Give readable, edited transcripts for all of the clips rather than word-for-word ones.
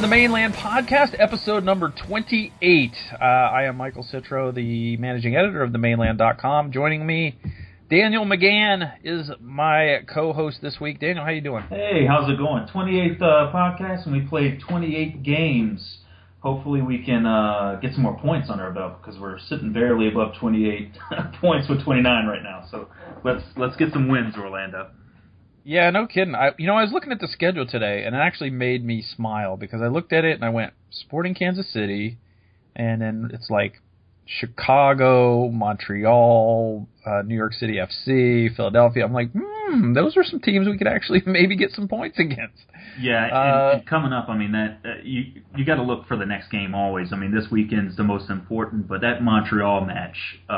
the Mainland Podcast, episode number 28. I am Michael Citro, the managing editor of themainland.com. Joining me, Daniel McGann is my co-host this week. Daniel, how you doing? Hey, how's it going? 28th podcast, and we played 28 games. Hopefully we can get some more points on our belt, because we're sitting barely above 28 points with 29 right now. So let's get some wins, Orlando. Yeah, no kidding. I was looking at the schedule today, and it actually made me smile, because I looked at it and I went, Sporting Kansas City, and then it's like Chicago, Montreal, New York City FC, Philadelphia. I'm like, those are some teams we could actually maybe get some points against. Yeah, and coming up, I mean, that you got to look for the next game always. I mean, this weekend's the most important, but that Montreal match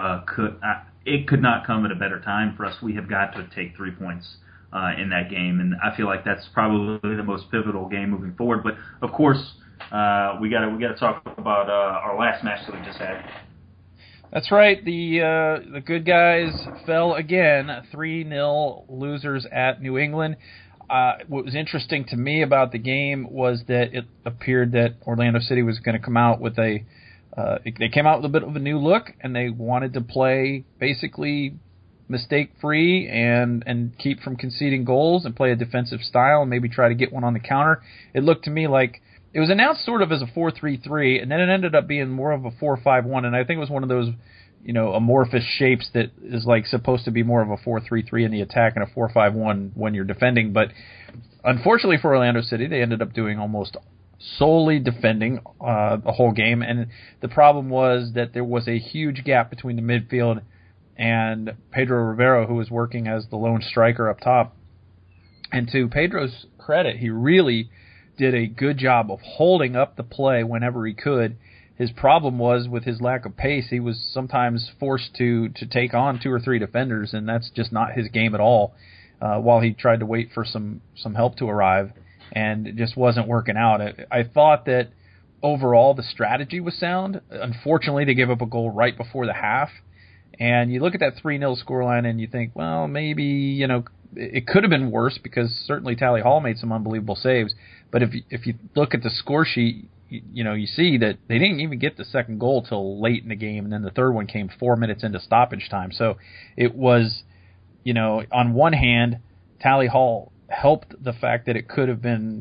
could not come at a better time for us. We have got to take 3 points in that game, and I feel like that's probably the most pivotal game moving forward. But of course, we got to talk about our last match that we just had. That's right. The good guys fell again, 3-0 losers at New England. What was interesting to me about the game was that it appeared that Orlando City was going to come out with they came out with a bit of a new look, and they wanted to play basically mistake-free and keep from conceding goals and play a defensive style and maybe try to get one on the counter. It looked to me like it was announced sort of as a 4-3-3, and then it ended up being more of a 4-5-1, and I think it was one of those, amorphous shapes that is like supposed to be more of a 4-3-3 in the attack and a 4-5-1 when you're defending. But unfortunately for Orlando City, they ended up doing almost solely defending the whole game, and the problem was that there was a huge gap between the midfield and Pedro Rivero, who was working as the lone striker up top. And to Pedro's credit, he really did a good job of holding up the play whenever he could. His problem was with his lack of pace. He was sometimes forced to take on 2 or 3 defenders, and that's just not his game at all, while he tried to wait for some help to arrive, and it just wasn't working out. I thought that overall the strategy was sound. Unfortunately, they gave up a goal right before the half. And you look at that 3-0 scoreline and you think, well, maybe, it could have been worse, because certainly Tally Hall made some unbelievable saves. But if you look at the score sheet, you see that they didn't even get the second goal till late in the game, and then the third one came 4 minutes into stoppage time. So it was, on one hand, Tally Hall helped the fact that it could have been,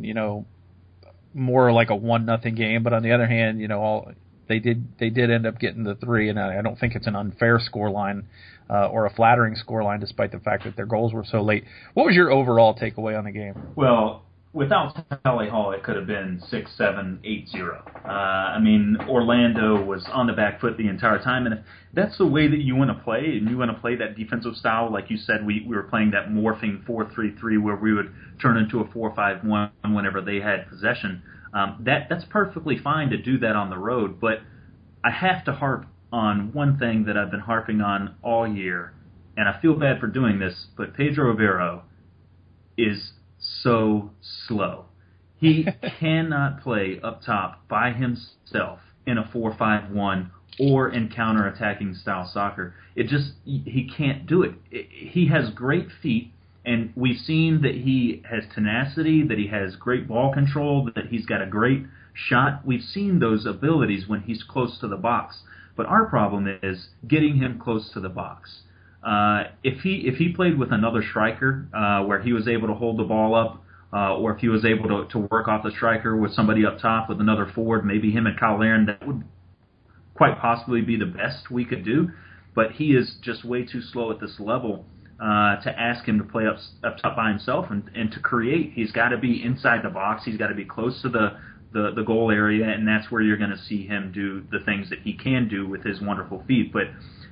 more like a 1-0 game. But on the other hand, They did end up getting the 3, and I don't think it's an unfair scoreline or a flattering scoreline, despite the fact that their goals were so late. What was your overall takeaway on the game? Well, without Tally Hall, it could have been 6-7, 8-0. I mean, Orlando was on the back foot the entire time, and if that's the way that you want to play, and you want to play that defensive style, like you said, we were playing that morphing 4-3-3 where we would turn into a 4-5-1 whenever they had possession. That's perfectly fine to do that on the road, but I have to harp on one thing that I've been harping on all year, and I feel bad for doing this, but Pedro Rivero is so slow. He cannot play up top by himself in a 4-5-1 or in counter-attacking style soccer. He can't do it. He has great feet. And we've seen that he has tenacity, that he has great ball control, that he's got a great shot. We've seen those abilities when he's close to the box. But our problem is getting him close to the box. If he played with another striker where he was able to hold the ball up, or if he was able to work off the striker with somebody up top with another forward, maybe him and Kyle Larin, that would quite possibly be the best we could do. But he is just way too slow at this level to ask him to play up top by himself and to create. He's got to be inside the box. He's got to be close to the goal area, and that's where you're going to see him do the things that he can do with his wonderful feet. But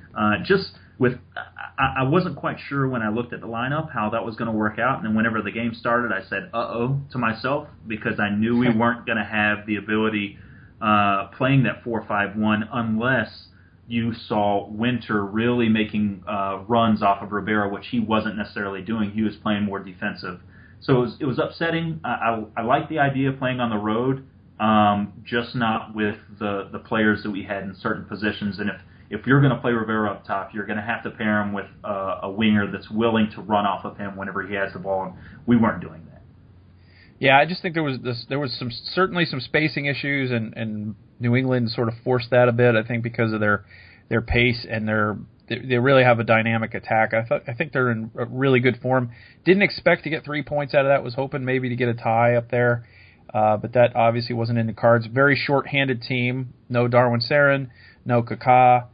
I wasn't quite sure when I looked at the lineup how that was going to work out, and then whenever the game started, I said, uh-oh, to myself, because I knew we weren't going to have the ability playing that 4-5-1 unless you saw Winter really making runs off of Rivero, which he wasn't necessarily doing. He was playing more defensive. So it was upsetting. I like the idea of playing on the road, just not with the players that we had in certain positions. And if you're going to play Rivero up top, you're going to have to pair him with a winger that's willing to run off of him whenever he has the ball, and we weren't doing that. Yeah, I just think there was certainly some spacing issues, and New England sort of forced that a bit. I think because of their pace and they really have a dynamic attack. I think they're in a really good form. Didn't expect to get 3 points out of that. Was hoping maybe to get a tie up there, but that obviously wasn't in the cards. Very short-handed team. No Darwin Sarin, no Kaká,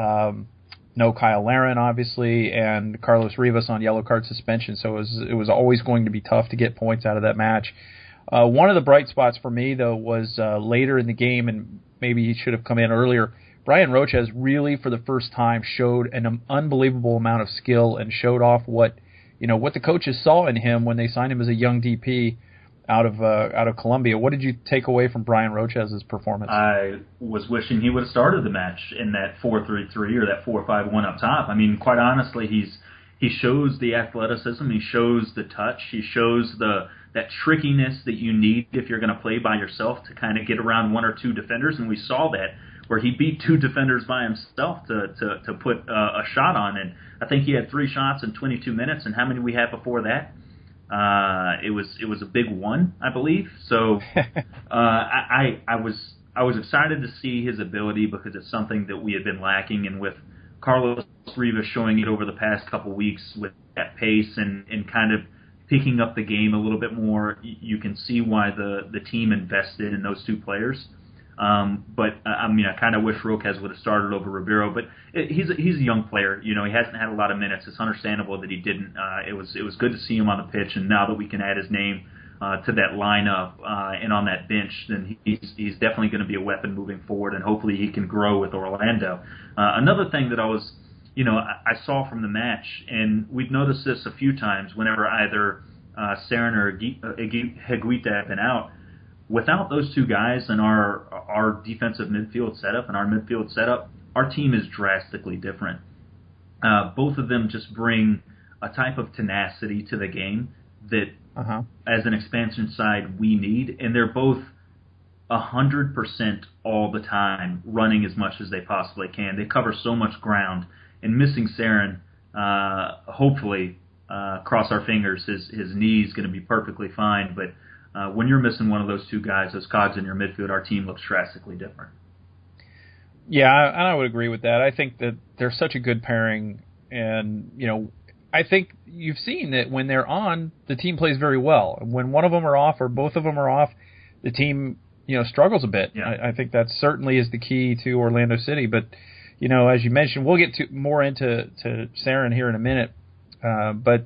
no Kyle Larin, obviously, and Carlos Rivas on yellow card suspension. So it was always going to be tough to get points out of that match. One of the bright spots for me, though, was later in the game, and maybe he should have come in earlier. Brian Roches really, for the first time, showed an unbelievable amount of skill and showed off what the coaches saw in him when they signed him as a young DP out of Columbia. What did you take away from Brian Roches' performance? I was wishing he would have started the match in that 4-3-3 or that 4-5-1 up top. I mean, quite honestly, he shows the athleticism, he shows the touch, he shows that trickiness that you need if you're going to play by yourself to kind of get around one or two defenders, and we saw that where he beat two defenders by himself to put a shot on. And I think he had 3 shots in 22 minutes, and how many we had before that? It was a big one, I believe. So I was excited to see his ability because it's something that we had been lacking, and with Carlos Rivas showing it over the past couple weeks with that pace and kind of picking up the game a little bit more, you can see why the team invested in those two players. But I mean, I kind of wish Roques would have started over Ribeiro, but he's a young player. He hasn't had a lot of minutes. It's understandable that he didn't. It was good to see him on the pitch, and now that we can add his name to that lineup and on that bench, then he's definitely going to be a weapon moving forward, and hopefully he can grow with Orlando. Another thing that I saw from the match, and we've noticed this a few times whenever either Sarin or Higuita have been out. Without those two guys and our defensive midfield setup and our midfield setup, our team is drastically different. Both of them just bring a type of tenacity to the game that, as an expansion side, we need. And they're both 100% all the time running as much as they possibly can. They cover so much ground. And missing Sarin, hopefully, cross our fingers, his knee is going to be perfectly fine. But when you're missing one of those two guys, those cogs in your midfield, our team looks drastically different. Yeah, I would agree with that. I think that they're such a good pairing, and I think you've seen that when they're on, the team plays very well. When one of them are off or both of them are off, the team struggles a bit. Yeah. I think that certainly is the key to Orlando City. But as you mentioned, we'll get more into Sarin here in a minute, but.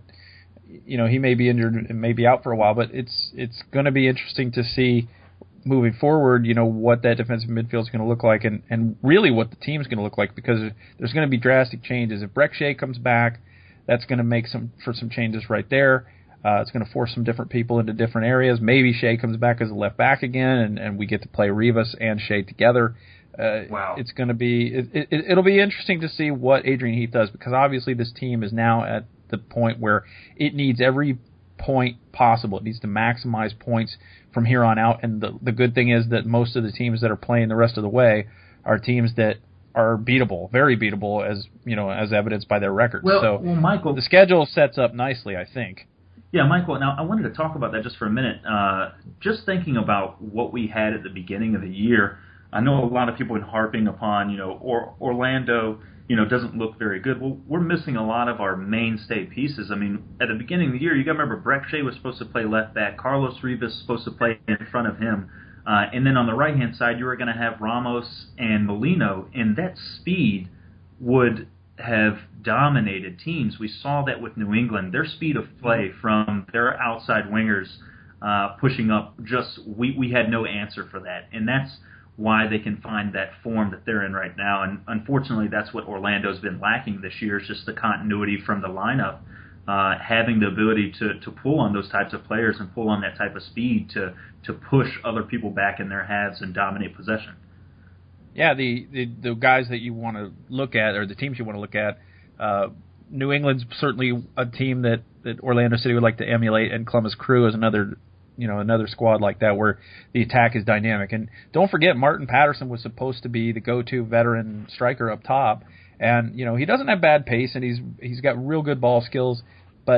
He may be injured and may be out for a while, but it's going to be interesting to see moving forward, what that defensive midfield is going to look like and really what the team's going to look like, because there's going to be drastic changes. If Brek Shea comes back, that's going to make some changes right there. It's going to force some different people into different areas. Maybe Shea comes back as a left back again, and we get to play Rivas and Shea together. Wow. It's going to be it'll be interesting to see what Adrian Heath does, because obviously this team is now at the point where it needs every point possible. It needs to maximize points from here on out. And the good thing is that most of the teams that are playing the rest of the way are teams that are beatable, very beatable, as evidenced by their record. Well, Michael, the schedule sets up nicely, I think. Yeah, Michael, now I wanted to talk about that just for a minute. Just thinking about what we had at the beginning of the year, I know a lot of people have been harping upon, Orlando, doesn't look very good. Well, we're missing a lot of our mainstay pieces. I mean, at the beginning of the year, you got to remember Brek Shea was supposed to play left back. Carlos Rivas was supposed to play in front of him. And then on the right-hand side, you were going to have Ramos and Molino, and that speed would have dominated teams. We saw that with New England. Their speed of play from their outside wingers pushing up, we had no answer for that. And that's why they can find that form that they're in right now. And unfortunately, that's what Orlando's been lacking this year, is just the continuity from the lineup, having the ability to pull on those types of players and pull on that type of speed to push other people back in their halves and dominate possession. Yeah, the guys that you want to look at, or the teams you want to look at, New England's certainly a team that Orlando City would like to emulate, and Columbus Crew is another squad like that where the attack is dynamic. And don't forget, Martin Patterson was supposed to be the go-to veteran striker up top, and he doesn't have bad pace, and he's got real good ball skills, but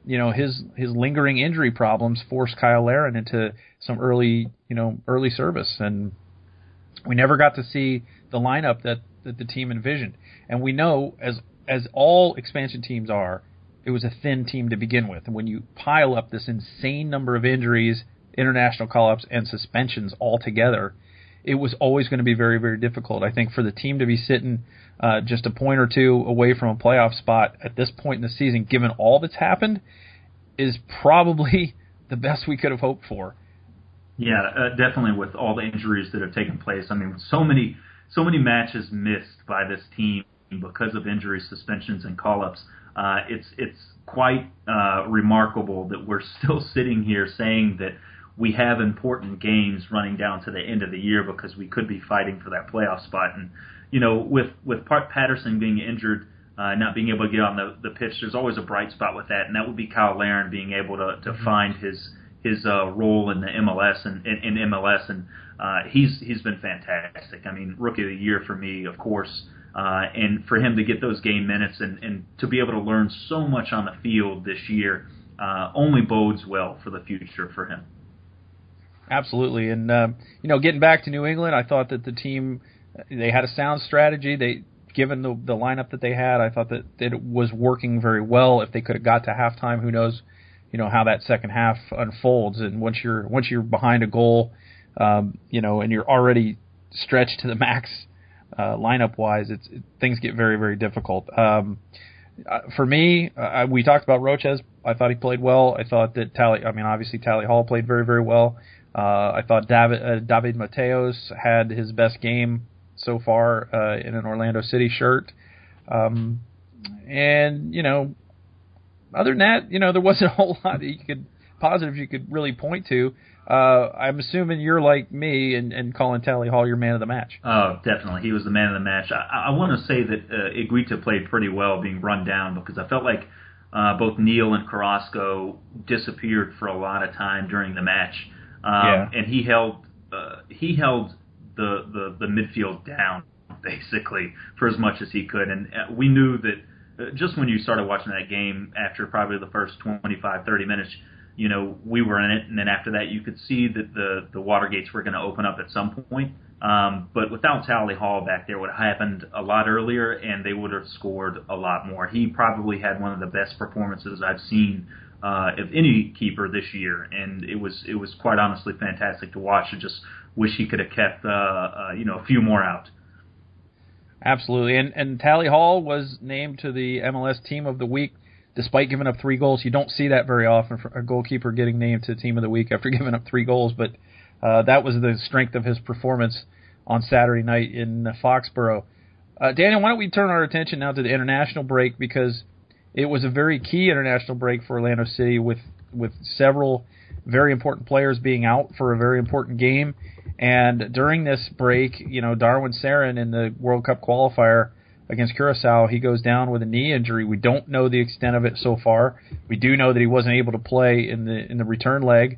his lingering injury problems forced Kyle Larin into some early service, and we never got to see the lineup that the team envisioned. And we know, as all expansion teams are, it was a thin team to begin with. And when you pile up this insane number of injuries, international call-ups, and suspensions all together, it was always going to be very, very difficult. I think for the team to be sitting just a point or two away from a playoff spot at this point in the season, given all that's happened, is probably the best we could have hoped for. Yeah, definitely with all the injuries that have taken place. I mean, so many matches missed by this team because of injuries, suspensions, and call-ups. It's quite remarkable that we're still sitting here saying that we have important games running down to the end of the year because we could be fighting for that playoff spot. And, with Patterson being injured, not being able to get on the pitch, there's always a bright spot with that, and that would be Kyle Larin being able to find his role in the MLS and in MLS, and he's been fantastic. I mean, rookie of the year for me, of course, and for him to get those game minutes and to be able to learn so much on the field this year only bodes well for the future for him. Absolutely, and getting back to New England, I thought that the team, they had a sound strategy. Given the lineup that they had, I thought that it was working very well. If they could have got to halftime, who knows, how that second half unfolds. And once you're behind a goal, and you're already stretched to the max lineup wise, things get very, very difficult. For me, we talked about Roches. I thought he played well. I thought that Tally Hall played very, very well. I thought David Mateos had his best game so far in an Orlando City shirt. And, other than that, there wasn't a whole lot that you could really point to. I'm assuming you're like me and calling Tally Hall your man of the match. Oh, definitely. He was the man of the match. I want to say that Higuita played pretty well being run down because I felt like both Neal and Carrasco disappeared for a lot of time during the match. And he held the midfield down basically for as much as he could. And we knew that just when you started watching that game after probably the first 25, 30 minutes, we were in it. And then after that, you could see that the water gates were going to open up at some point. But without Tally Hall back there, it would have happened a lot earlier, and they would have scored a lot more. He probably had one of the best performances I've seen of any keeper this year, and it was quite honestly fantastic to watch. I just wish he could have kept a few more out. Absolutely, and Tally Hall was named to the MLS Team of the Week despite giving up 3 goals. You don't see that very often for a goalkeeper getting named to Team of the Week after giving up 3 goals, but that was the strength of his performance on Saturday night in Foxborough. Daniel, why don't we turn our attention now to the international break, because it was a very key international break for Orlando City with several very important players being out for a very important game. And during this break, Darwin Cerén in the World Cup qualifier against Curacao, he goes down with a knee injury. We don't know the extent of it so far. We do know that he wasn't able to play in the return leg.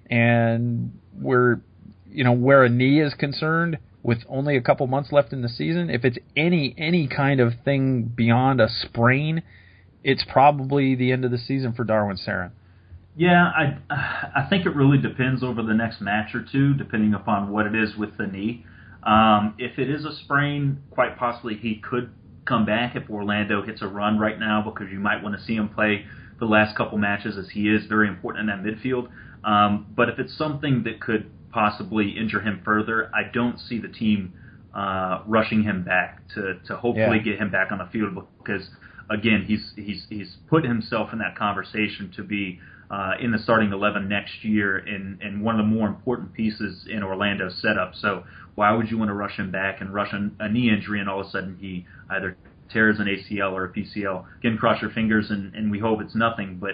And where a knee is concerned, with only a couple months left in the season, if it's any kind of thing beyond a sprain, it's probably the end of the season for Darwin Cerén. Yeah, I think it really depends over the next match or two, depending upon what it is with the knee. If it is a sprain, quite possibly he could come back if Orlando hits a run right now, because you might want to see him play the last couple matches, as he is very important in that midfield. But if it's something that could possibly injure him further, I don't see the team rushing him back to hopefully get him back on the field, because again, he's put himself in that conversation to be in the starting 11 next year and one of the more important pieces in Orlando's setup. So why would you want to rush him back and rush a knee injury and all of a sudden he either tears an ACL or a PCL? Again, cross your fingers and we hope it's nothing. But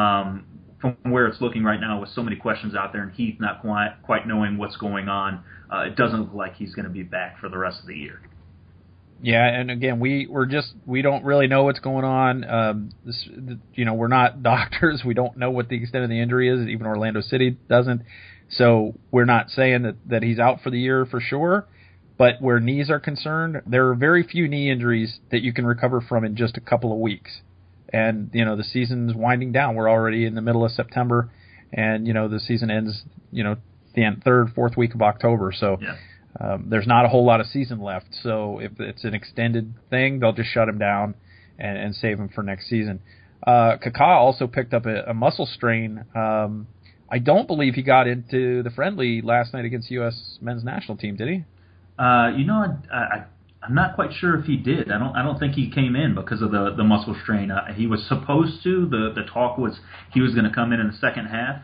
from where it's looking right now with so many questions out there and Heath not quite knowing what's going on, it doesn't look like he's going to be back for the rest of the year. Yeah, and again, we don't really know what's going on. We're not doctors. We don't know what the extent of the injury is. Even Orlando City doesn't. So we're not saying that he's out for the year for sure. But where knees are concerned, there are very few knee injuries that you can recover from in just a couple of weeks. and the season's winding down. We're already in the middle of September, and the season ends the third, fourth week of October. So there's not a whole lot of season left. So if it's an extended thing, they'll just shut him down and save him for next season. Kaká also picked up a muscle strain. I don't believe he got into the friendly last night against U.S. men's national team, did he? I'm not quite sure if he did. I don't think he came in because of the muscle strain. He was supposed to. The talk was he was going to come in the second half,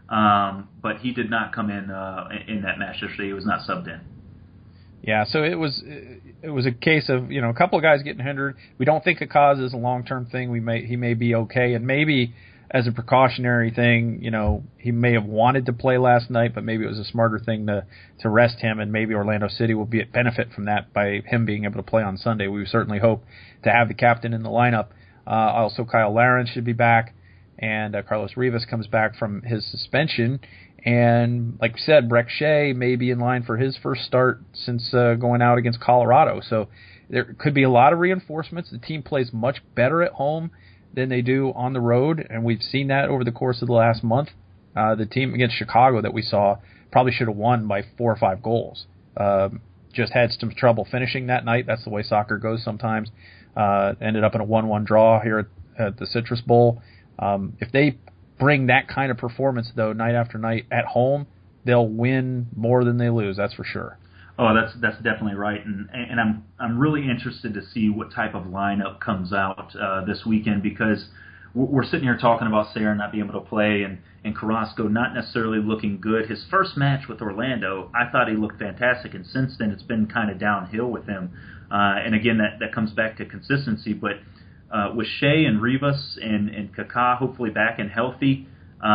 but he did not come in that match yesterday. He was not subbed in. Yeah, so it was a case of a couple of guys getting hindered. We don't think Kaká is a long-term thing. He may be okay, and maybe as a precautionary thing, he may have wanted to play last night, but maybe it was a smarter thing to rest him, and maybe Orlando City will benefit from that by him being able to play on Sunday. We certainly hope to have the captain in the lineup. Also, Cyle Larin should be back, and Carlos Rivas comes back from his suspension. And like we said, Brek Shea may be in line for his first start since going out against Colorado. So there could be a lot of reinforcements. The team plays much better at home than they do on the road, and we've seen that over the course of the last month. The team against Chicago that we saw probably should have won by 4 or 5 goals. Just had some trouble finishing that night. That's the way soccer goes sometimes. Ended up in a 1-1 draw here at the Citrus Bowl. If they bring that kind of performance, though, night after night at home, they'll win more than they lose, that's for sure. Oh, that's definitely right, and I'm really interested to see what type of lineup comes out this weekend, because we're sitting here talking about Sayre not being able to play and Carrasco not necessarily looking good. His first match with Orlando, I thought he looked fantastic, and since then it's been kind of downhill with him. And again, that comes back to consistency. But with Shea and Rivas and Kaká hopefully back and healthy,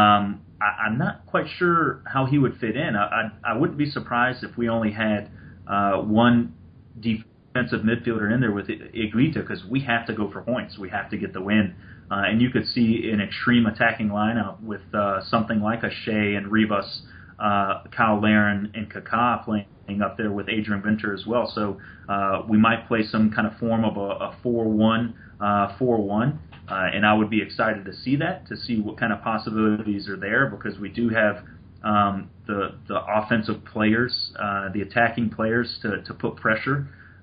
I'm not quite sure how he would fit in. I wouldn't be surprised if we only had one defensive midfielder in there with Higuita, because we have to go for points. We have to get the win. And you could see an extreme attacking lineup with something like a Shea and Rivas, Cyle Larin, and Kaká playing up there with Adrian Venter as well. So we might play some kind of form of a 4-1, 4-1. And I would be excited to see that, to see what kind of possibilities are there, because we do have the offensive players, the attacking players to put pressure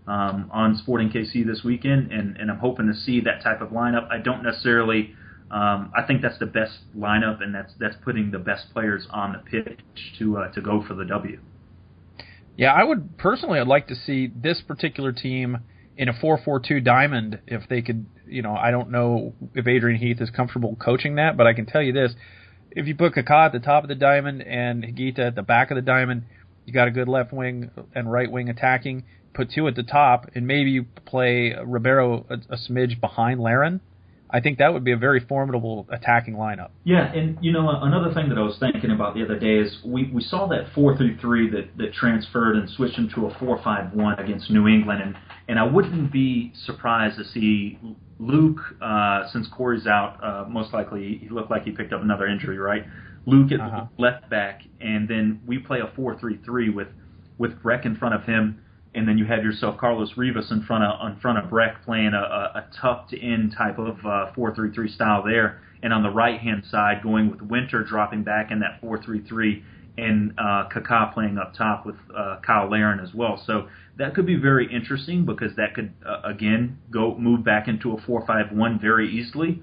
on Sporting KC this weekend, and I'm hoping to see that type of lineup. I don't necessarily, I think that's the best lineup, and that's putting the best players on the pitch to go for the W. Yeah, I'd like to see this particular team in a 4-4-2 diamond if they could. I don't know if Adrian Heath is comfortable coaching that, but I can tell you this. If you put Kaká at the top of the diamond and Higuita at the back of the diamond, you got a good left wing and right wing attacking. Put 2 at the top, and maybe you play Ribeiro a smidge behind Larin. I think that would be a very formidable attacking lineup. Yeah, and another thing that I was thinking about the other day is we saw that 4-3-3 that transferred and switched into a 4-5-1 against New England, and I wouldn't be surprised to see Luke, since Corey's out, most likely he looked like he picked up another injury, right? Luke at left back, and then we play a 4-3-3 with Brek in front of him, and then you have yourself Carlos Rivas in front of Brek playing a tucked-in type of 4-3-3 style there, and on the right-hand side going with Winter dropping back in that 4-3-3, and Kaká playing up top with Cyle Larin as well. So that could be very interesting, because that could, again, move back into a 4-5-1 very easily,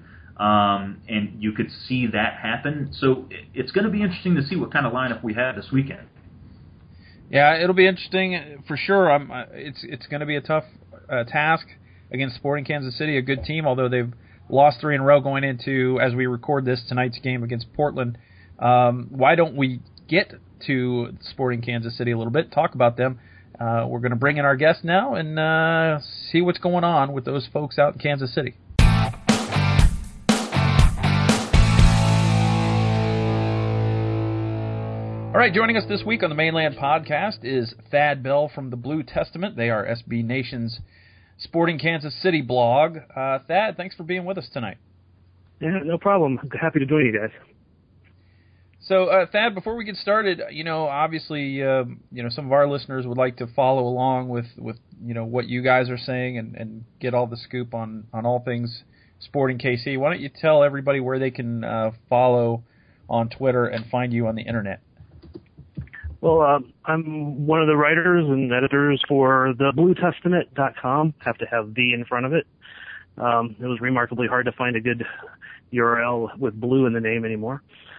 and you could see that happen. So it's going to be interesting to see what kind of lineup we have this weekend. Yeah, it'll be interesting for sure. It's going to be a tough task against Sporting Kansas City, a good team, although they've lost 3 in a row going into, as we record this, tonight's game against Portland. Why don't we get to Sporting Kansas City a little bit, talk about them. We're going to bring in our guest now and see what's going on with those folks out in Kansas City. All right, joining us this week on the Mainland Podcast is Thad Bell from the Blue Testament. They are SB Nation's Sporting Kansas City blog. Thad, thanks for being with us tonight. Yeah, no problem. Happy to join you guys. So, Thad, before we get started, obviously, some of our listeners would like to follow along with what you guys are saying and get all the scoop on all things Sporting KC. Why don't you tell everybody where they can follow on Twitter and find you on the internet? Well, I'm one of the writers and editors for thebluetestament.com. Have to have the in front of it. It was remarkably hard to find a good URL with blue in the name anymore.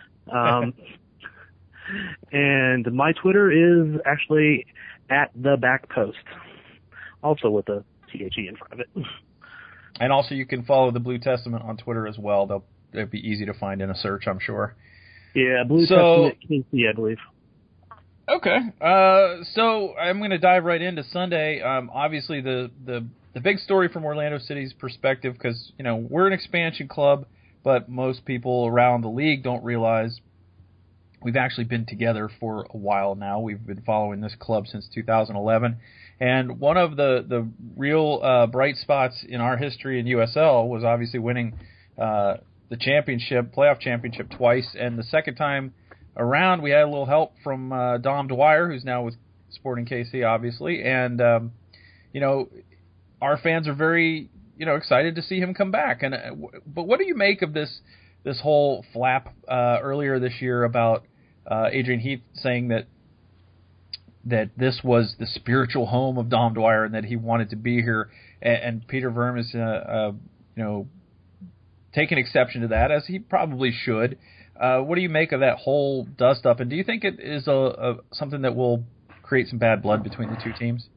And my Twitter is actually @thebackpost, also with a THE in front of it. And also you can follow the Blue Testament on Twitter as well. They'll be easy to find in a search, I'm sure. Yeah, Blue Testament KC, I believe. Okay. So I'm going to dive right into Sunday. Obviously, the big story from Orlando City's perspective, because we're an expansion club, but most people around the league don't realize we've actually been together for a while now. We've been following this club since 2011. And one of the real bright spots in our history in USL was obviously winning the playoff championship twice. And the second time around, we had a little help from Dom Dwyer, who's now with Sporting KC, obviously. And, our fans are very, excited to see him come back. But what do you make of this whole flap earlier this year about Adrian Heath saying that this was the spiritual home of Dom Dwyer and that he wanted to be here, and Peter Vermes taking exception to that, as he probably should. What do you make of that whole dust up, and do you think it is something that will create some bad blood between the two teams?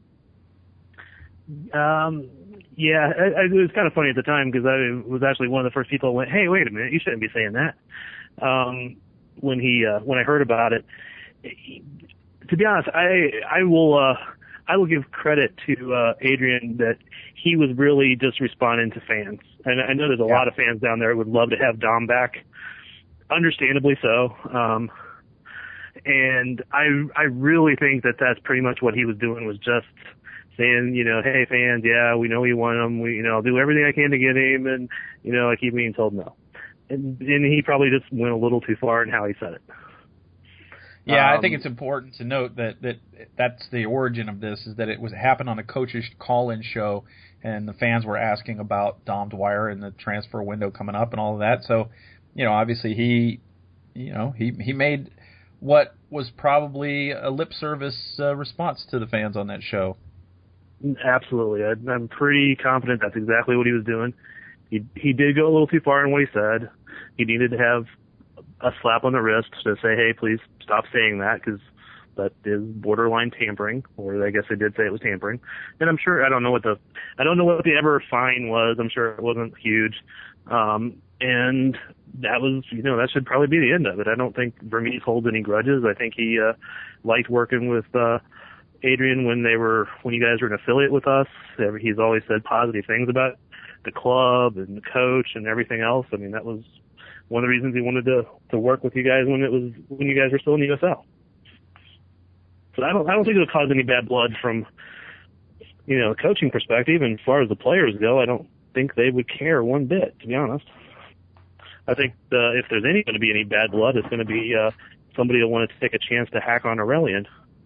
Yeah, it was kind of funny at the time because I was actually one of the first people who went, "Hey, wait a minute, you shouldn't be saying that." When I heard about it, to be honest, I will give credit to Adrian that he was really just responding to fans, and I know there's a lot of fans down there who would love to have Dom back, understandably so. And I really think that that's pretty much what he was doing, was just saying, hey fans, yeah, we know you want him. I'll do everything I can to get him, and I keep being told no. And he probably just went a little too far in how he said it. Yeah, I think it's important to note that's the origin of this, is that it happened on a coach's call-in show, and the fans were asking about Dom Dwyer and the transfer window coming up and all of that. So, obviously he made what was probably a lip service response to the fans on that show. Absolutely. I'm pretty confident that's exactly what he was doing. He did go a little too far in what he said. He needed to have a slap on the wrist to say, hey, please stop saying that, because that is borderline tampering, or I guess they did say it was tampering. And I'm sure, I don't know what the ever fine was. I'm sure it wasn't huge. And that was, that should probably be the end of it. I don't think Vermes holds any grudges. I think he liked working with Adrian when you guys were an affiliate with us. He's always said positive things about the club and the coach and everything else. I mean, that was one of the reasons he wanted to work with you guys when you guys were still in the USL. So I don't think it'll cause any bad blood from a coaching perspective. And as far as the players go, I don't think they would care one bit, to be honest. I think if there's going to be any bad blood, it's going to be somebody who wanted to take a chance to hack on Aurelian.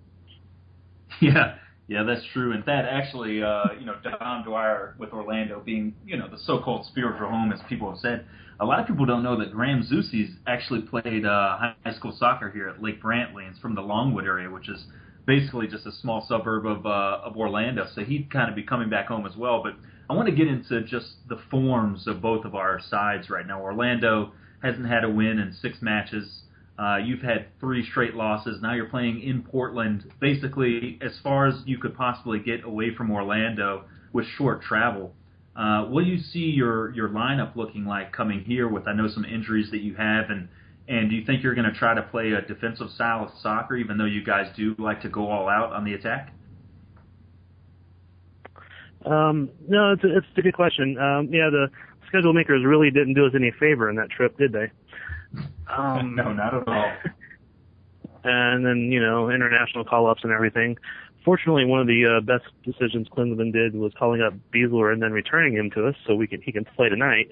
Yeah, that's true. And that actually, Dom Dwyer with Orlando being, the so-called spiritual home, as people have said, a lot of people don't know that Graham Zusis actually played high school soccer here at Lake Brantley, and it's from the Longwood area, which is basically just a small suburb of Orlando. So he'd kind of be coming back home as well. But I want to get into just the forms of both of our sides right now. Orlando hasn't had a win in 6 matches. You've had 3 straight losses. Now you're playing in Portland, basically as far as you could possibly get away from Orlando with short travel. What do you see your lineup looking like coming here with, I know, some injuries that you have, and do you think you're going to try to play a defensive style of soccer, even though you guys do like to go all out on the attack? No, it's a good question. The schedule makers really didn't do us any favor in that trip, did they? No, not at all. And then, international call-ups and everything. Fortunately, one of the best decisions Klinsmann did was calling up Beasler and then returning him to us so he can play tonight.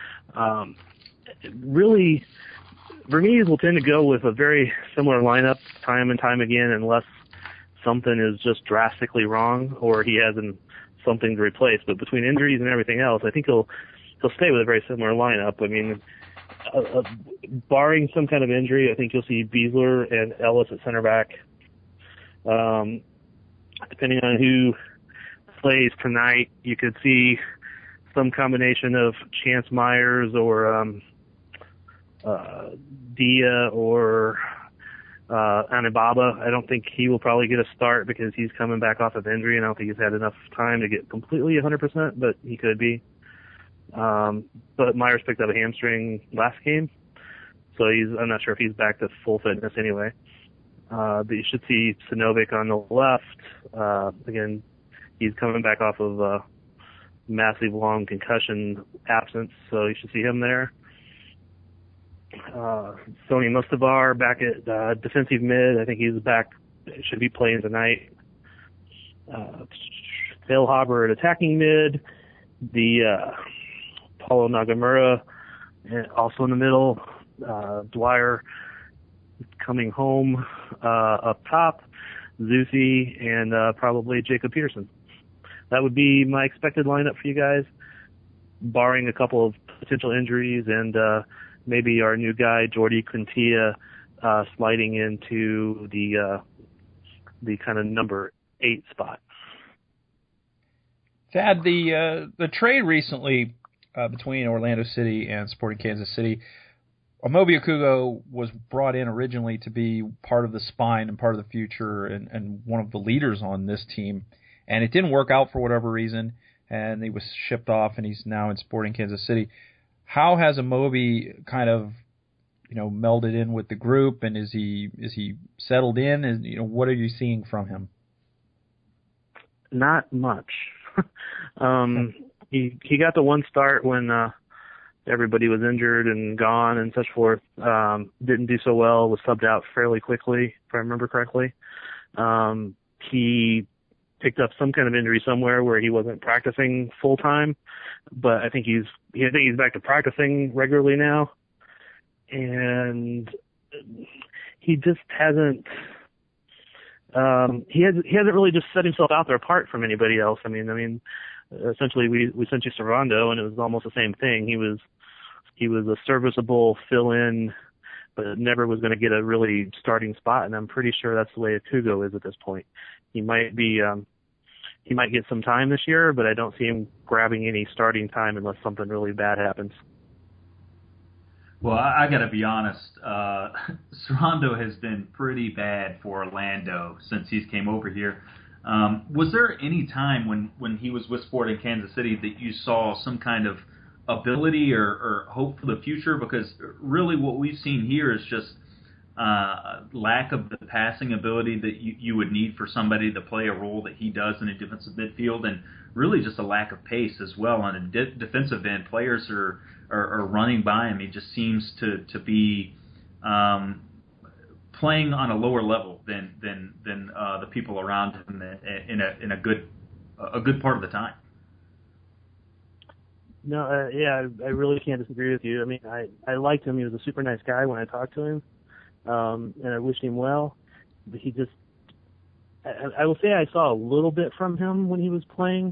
Really, Vermes will tend to go with a very similar lineup time and time again unless something is just drastically wrong or he hasn't something to replace. But between injuries and everything else, I think he'll he'll stay with a very similar lineup. I mean, barring some kind of injury, I think you'll see Beasler and Ellis at center back. Depending on who plays tonight, you could see some combination of Chance Myers or Dia or Anibaba. I don't think he will probably get a start because he's coming back off of injury, and I don't think he's had enough time to get completely 100%, but he could be. But Myers picked up a hamstring last game, so I'm not sure if he's back to full fitness anyway. But you should see Sinovic on the left. Again, he's coming back off of a massive long concussion absence, so you should see him there. Sony Mustavar back at defensive mid. I think he's back. Should be playing tonight. Phil Haber at attacking mid. The Paulo Nagamura also in the middle. Dwyer coming home up top. Zusi and probably Jacob Peterson. That would be my expected lineup for you guys, barring a couple of potential injuries and maybe our new guy Jordi Quintilla sliding into the kind of number 8 spot. Thad, the trade recently between Orlando City and Sporting Kansas City, Amobi Okugo was brought in originally to be part of the spine and part of the future and one of the leaders on this team, and it didn't work out for whatever reason, and he was shipped off, and he's now in Sporting Kansas City. How has Amobi kind of, melded in with the group, and is he settled in? And what are you seeing from him? Not much. He got the one start when everybody was injured and gone and such forth. Didn't do so well. Was subbed out fairly quickly, if I remember correctly. He picked up some kind of injury somewhere where he wasn't practicing full time, but I think he's back to practicing regularly now, and he just hasn't. He hasn't really just set himself out there apart from anybody else. I mean, essentially we sent you Servando, and it was almost the same thing. He was a serviceable fill-in, but never was going to get a really starting spot. And I'm pretty sure that's the way Okugo is at this point. He might get some time this year, but I don't see him grabbing any starting time unless something really bad happens. Well, I got to be honest. Servando has been pretty bad for Orlando since he's came over here. Was there any time when he was with Sporting Kansas City that you saw some kind of ability or hope for the future? Because really what we've seen here is just lack of the passing ability that you would need for somebody to play a role that he does in a defensive midfield, and really just a lack of pace as well on a defensive end. Players are running by him. He just seems to be playing on a lower level than the people around him in a good part of the time. No, I really can't disagree with you. I mean, I liked him. He was a super nice guy when I talked to him, and I wished him well. But he just, I will say, I saw a little bit from him when he was playing.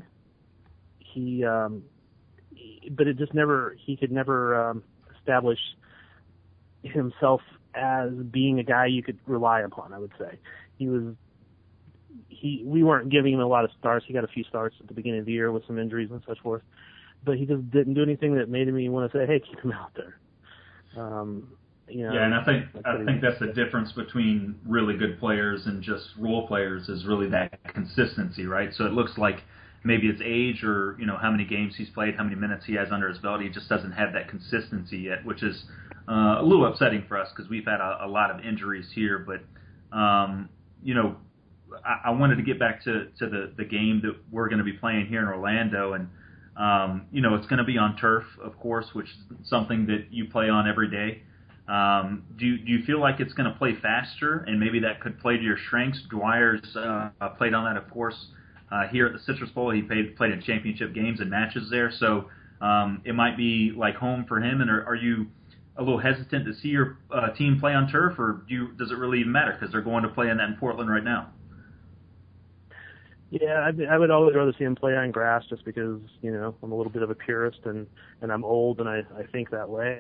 But it just he could never establish himself as being a guy you could rely upon. I would say we weren't giving him a lot of starts. He got a few starts at the beginning of the year with some injuries and such forth, but he just didn't do anything that made me want to say, "Hey, keep him out there." Yeah, and I think that's the difference between really good players and just role players is really that consistency, right? So it looks like maybe it's age or how many games he's played, how many minutes he has under his belt. He just doesn't have that consistency yet, which is a little upsetting for us because we've had a lot of injuries here. But I wanted to get back to the game that we're going to be playing here in Orlando, and it's going to be on turf, of course, which is something that you play on every day. Do you feel like it's going to play faster, and maybe that could play to your strengths? Dwyer's played on that, of course. Here at the Citrus Bowl, he played in championship games and matches there, so it might be like home for him. And are you a little hesitant to see your team play on turf, or does it really even matter because they're going to play in that in Portland right now? Yeah, I would always rather see him play on grass just because, I'm a little bit of a purist and I'm old and I think that way.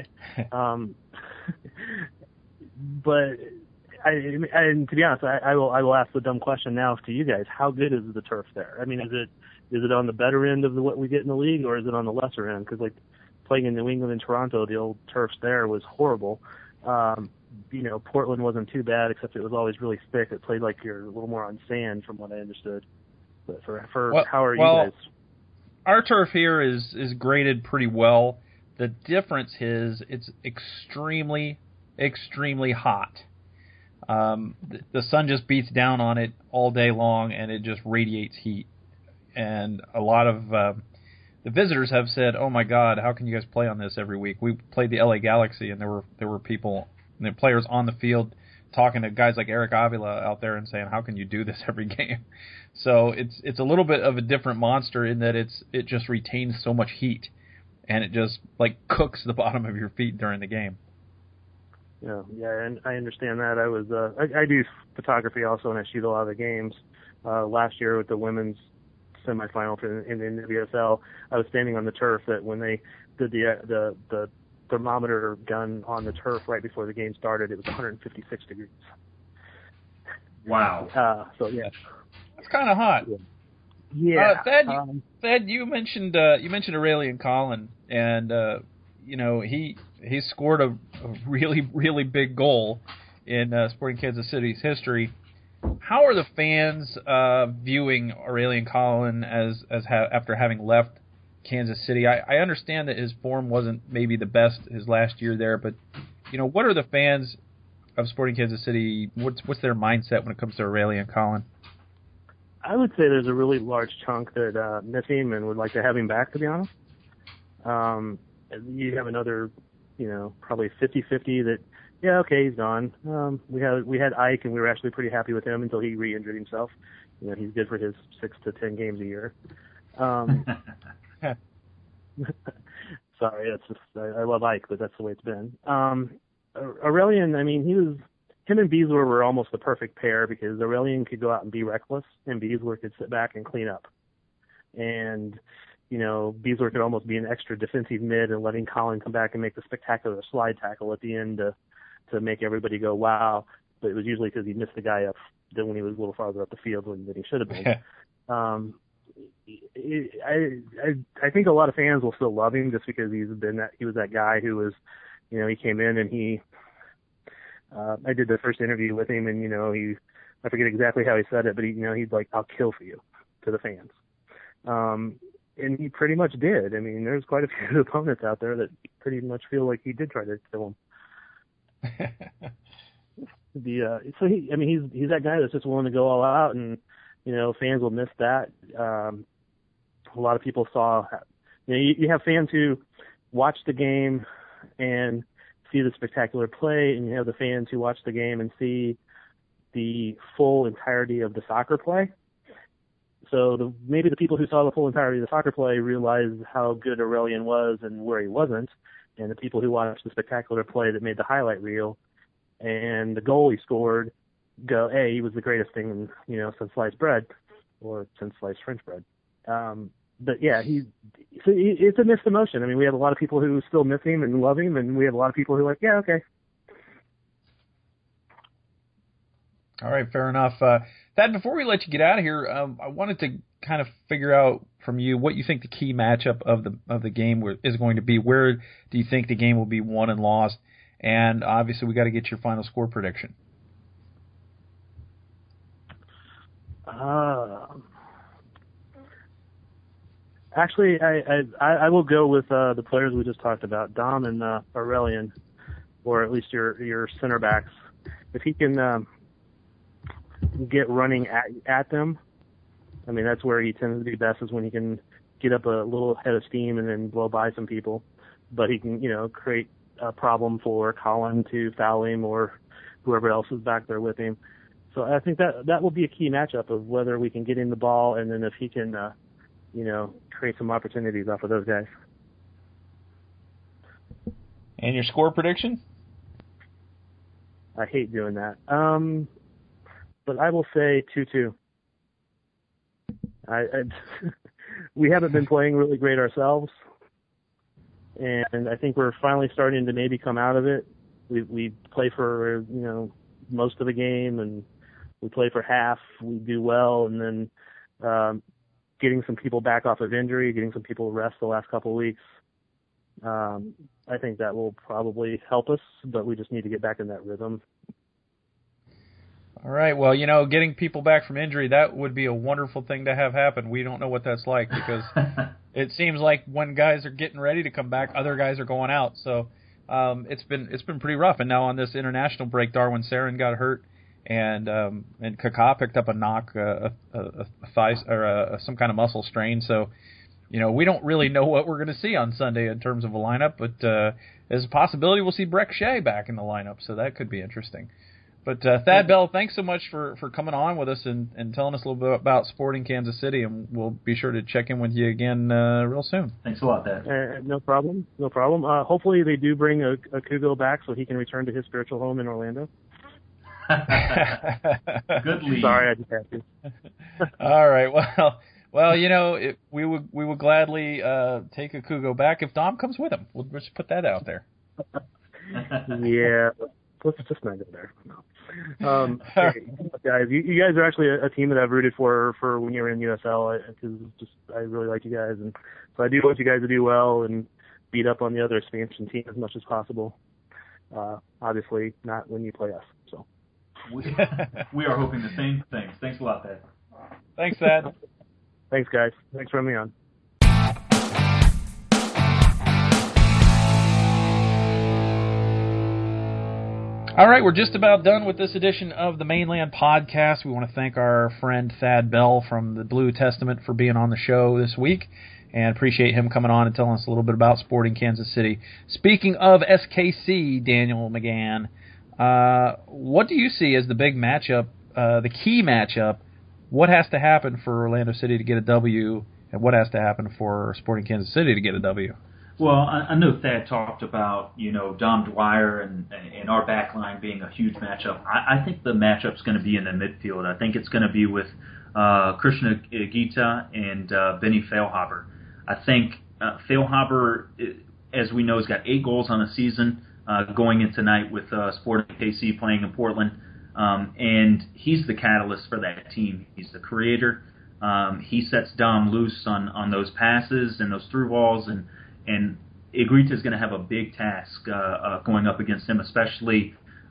But and to be honest, I will ask the dumb question now to you guys. How good is the turf there? I mean, is it on the better end of what we get in the league, or is it on the lesser end? Because playing in New England and Toronto, the old turfs there was horrible. Portland wasn't too bad, except it was always really thick. It played like you're a little more on sand, from what I understood. But how are you guys? Our turf here is graded pretty well. The difference is it's extremely, extremely hot. The sun just beats down on it all day long, and it just radiates heat. And a lot of the visitors have said, "Oh my God, how can you guys play on this every week?" We played the LA Galaxy, and there were people, the players on the field, talking to guys like Eric Avila out there and saying, "How can you do this every game?" So it's a little bit of a different monster in that it just retains so much heat, and it just cooks the bottom of your feet during the game. Yeah, and I understand that. I was I do photography also, and I shoot a lot of the games. Last year with the women's semifinal in the WSL, I was standing on the turf that when they did the thermometer gun on the turf right before the game started, it was 156 degrees. Wow. So yeah, it's kind of hot. Yeah. Thad, you mentioned Aurelian Collin, and he scored a really, really big goal in Sporting Kansas City's history. How are the fans viewing Aurelian Collin after having left Kansas City? I understand that his form wasn't maybe the best his last year there, but what are the fans of Sporting Kansas City? What's their mindset when it comes to Aurelian Collin? I would say there's a really large chunk that miss him and would like to have him back, to be honest. You have another, probably 50-50 that, yeah, okay, he's gone. We had Ike, and we were actually pretty happy with him until he re-injured himself. He's good for his 6 to 10 games a year. Sorry, that's just I love Ike, but that's the way it's been. Aurelian, I mean, him and Beasler were almost the perfect pair because Aurelian could go out and be reckless, and Beasler could sit back and clean up. And Beasler could almost be an extra defensive mid and letting Collin come back and make the spectacular slide tackle at the end to make everybody go, wow. But it was usually because he missed the guy up when he was a little farther up the field than he should have been. I think a lot of fans will still love him just because he was that guy who was, he came in and I did the first interview with him and, I forget exactly how he said it, but he's like, "I'll kill for you," to the fans. And he pretty much did. I mean, there's quite a few opponents out there that pretty much feel like he did try to kill him. He's that guy that's just willing to go all out, and fans will miss that. A lot of people saw, you have fans who watch the game and see the spectacular play, and you have the fans who watch the game and see the full entirety of the soccer play. So maybe the people who saw the full entirety of the soccer play realized how good Aurelian was and where he wasn't, and the people who watched the spectacular play that made the highlight reel and the goal he scored go, hey, he was the greatest thing, since sliced bread, or since sliced French bread. But yeah, it's a mixed emotion. I mean, we have a lot of people who still miss him and love him, and we have a lot of people who are like, yeah, okay. All right, fair enough. Thad, before we let you get out of here, I wanted to kind of figure out from you what you think the key matchup of the game is going to be. Where do you think the game will be won and lost? And obviously, we got to get your final score prediction. Actually, I will go with the players we just talked about, Dom and Aurelian, or at least your center backs. If he can get running at them, I mean, that's where he tends to be best, is when he can get up a little head of steam and then blow by some people. But he can, create a problem for Collin to foul him or whoever else is back there with him. So I think that will be a key matchup of whether we can get in the ball, and then if he can, create some opportunities off of those guys. And your score prediction? I hate doing that. But I will say 2-2. We haven't been playing really great ourselves, and I think we're finally starting to maybe come out of it. We play for most of the game, and we play for half. We do well, and then getting some people back off of injury, getting some people rest the last couple of weeks. I think that will probably help us, but we just need to get back in that rhythm. All right. Well, getting people back from injury, that would be a wonderful thing to have happen. We don't know what that's like because it seems like when guys are getting ready to come back, other guys are going out. So it's been pretty rough. And now on this international break, Darwin Sarin got hurt, and Kaká picked up a knock, a thigh or some kind of muscle strain. So we don't really know what we're going to see on Sunday in terms of a lineup, but there's a possibility we'll see Brek Shea back in the lineup, so that could be interesting. But Thad Bell, thanks so much for coming on with us and telling us a little bit about Sporting Kansas City, and we'll be sure to check in with you again real soon. Thanks a lot, Thad. No problem. Hopefully they do bring a Kugo back so he can return to his spiritual home in Orlando. Good lead. Sorry, I just had to. All right, well, we would gladly take a Kugo back if Dom comes with him. We'll just put that out there. Yeah, let's just not go there. No. Hey, guys, you guys are actually a team that I've rooted for when you were in USL, because I really like you guys, and so I do want you guys to do well and beat up on the other expansion team as much as possible. Obviously, not when you play us. So we are hoping the same things. Thanks a lot, Thad. Thanks, Thad. Thanks, guys. Thanks for having me on. All right, we're just about done with this edition of the Mainland Podcast. We want to thank our friend Thad Bell from the Blue Testament for being on the show this week, and appreciate him coming on and telling us a little bit about Sporting Kansas City. Speaking of SKC, Daniel McGann, what do you see as the big matchup, the key matchup? What has to happen for Orlando City to get a W, and what has to happen for Sporting Kansas City to get a W? Well, I know Thad talked about, Dom Dwyer and our back line being a huge matchup. I think the matchup's going to be in the midfield. I think it's going to be with Krishna Gita and Benny Feilhaber. I think Feilhaber, as we know, has got 8 goals on the season going in tonight with Sporting KC playing in Portland. And he's the catalyst for that team. He's the creator. He sets Dom loose on those passes and those through balls, and Iguita is going to have a big task going up against him, especially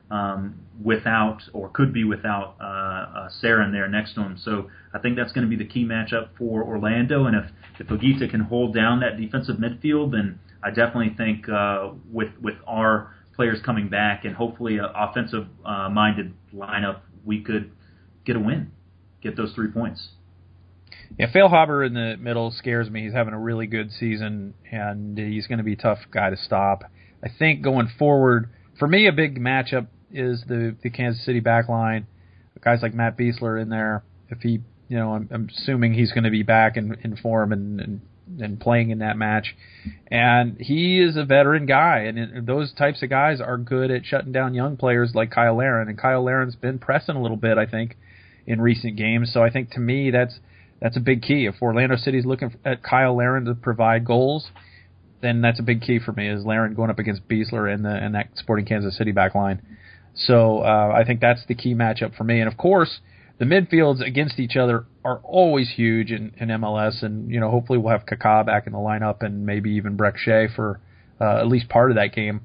without, or could be without, Sarin there next to him. So I think that's going to be the key matchup for Orlando, and if Iguita can hold down that defensive midfield, then I definitely think with our players coming back and hopefully an offensive-minded lineup, we could get a win, get those 3 points. Yeah, Feilhaber in the middle scares me. He's having a really good season, and he's going to be a tough guy to stop. I think going forward, for me, a big matchup is the Kansas City back line. Guys like Matt Beasler in there. If he, I'm assuming he's going to be back in form and playing in that match. And he is a veteran guy, and those types of guys are good at shutting down young players like Kyle Larin. And Kyle Larin's been pressing a little bit, I think, in recent games. So I think, to me, that's a big key. If Orlando City's looking at Kyle Larin to provide goals, then that's a big key for me, is Larin going up against Beasler and that Sporting Kansas City back line. So I think that's the key matchup for me. And, of course, the midfields against each other are always huge in MLS, and hopefully we'll have Kaká back in the lineup and maybe even Brek Shea for at least part of that game.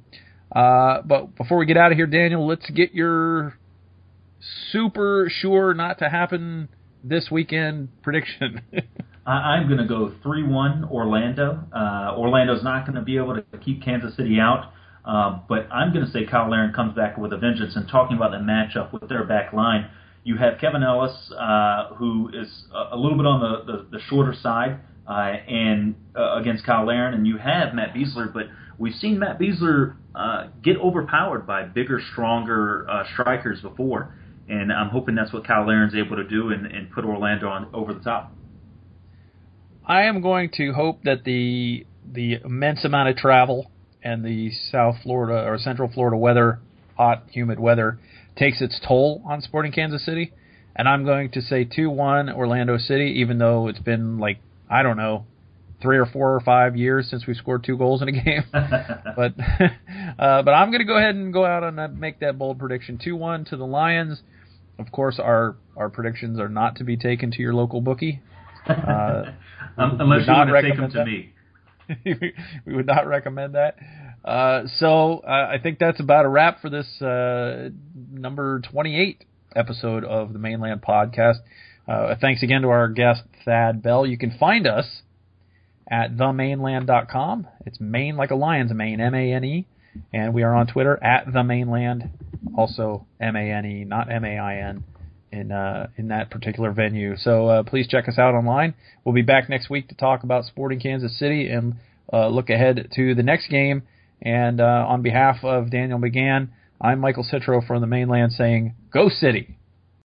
But before we get out of here, Daniel, let's get your super sure not to happen this weekend prediction. I'm going to go 3-1 Orlando. Orlando's not going to be able to keep Kansas City out, but I'm going to say Kyle Larin comes back with a vengeance. And talking about the matchup with their back line, you have Kevin Ellis, who is a little bit on the shorter side, and against Kyle Larin, and you have Matt Beasler, but we've seen Matt Beasler get overpowered by bigger, stronger strikers before. And I'm hoping that's what Kyle Larin's able to do and put Orlando on over the top. I am going to hope that the immense amount of travel and the South Florida or Central Florida weather, hot, humid weather, takes its toll on Sporting Kansas City. and I'm going to say 2-1 Orlando City, even though it's been like, I don't know, 3 or 4 or 5 years since we scored 2 goals in a game. but I'm going to go ahead and go out and make that bold prediction. 2-1 to the Lions. Of course, our predictions are not to be taken to your local bookie. Unless you want to take them to me. We would not recommend that. So I think that's about a wrap for this number 28 episode of the Mainland Podcast. Thanks again to our guest, Thad Bell. You can find us at themainland.com. It's Maine like a lion's mane, M-A-N-E. And we are on Twitter at themainland, also M-A-N-E, not M-A-I-N, in that particular venue. So please check us out online. We'll be back next week to talk about Sporting Kansas City and look ahead to the next game. And on behalf of Daniel McGann, I'm Michael Citro from the Mainland saying, Go City!